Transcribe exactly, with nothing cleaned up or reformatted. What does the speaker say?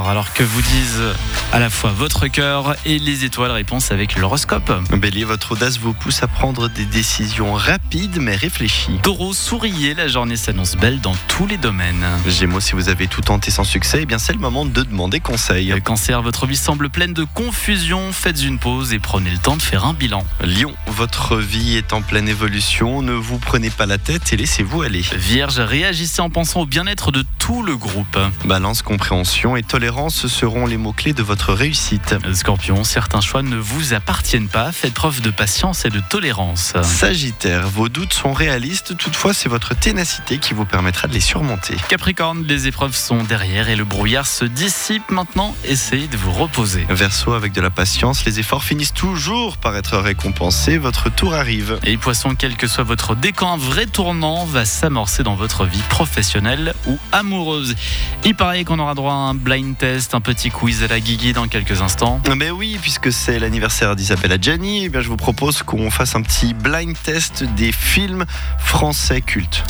Alors que vous disent à la fois votre cœur et les étoiles, réponse avec l'horoscope. Bélier, votre audace vous pousse à prendre des décisions rapides mais réfléchies. Taureau, souriez, la journée s'annonce belle dans tous les domaines. Gémeaux, si vous avez tout tenté sans succès, eh bien c'est le moment de demander conseil. Cancer, votre vie semble pleine de confusion, faites une pause et prenez le temps de faire un bilan. Lion, votre vie est en pleine évolution, ne vous prenez pas la tête et laissez-vous aller. Vierge, réagissez en pensant au bien-être de tout le groupe. Balance, compréhension et tolérance seront les mots-clés de votre réussite. Scorpion, certains choix ne vous appartiennent pas, faites preuve de patience et de tolérance. Sagittaire, vos doutes sont réalistes, toutefois c'est votre ténacité qui vous permettra de les surmonter. Capricorne, les épreuves sont derrière et le brouillard se dissipe maintenant, essayez de vous reposer. Verseau, avec de la patience, les efforts finissent toujours par être récompensés, votre tour arrive. Et Poisson, quel que soit votre décan, un vrai tournant va s'amorcer dans votre vie professionnelle ou amoureuse. Il paraît qu'on aura droit à un blind test, un petit quiz à la Guigui dans quelques instants. Mais oui, puisque c'est l'anniversaire d'Isabelle Adjani, eh bien je vous propose qu'on fasse un petit blind test des films français cultes.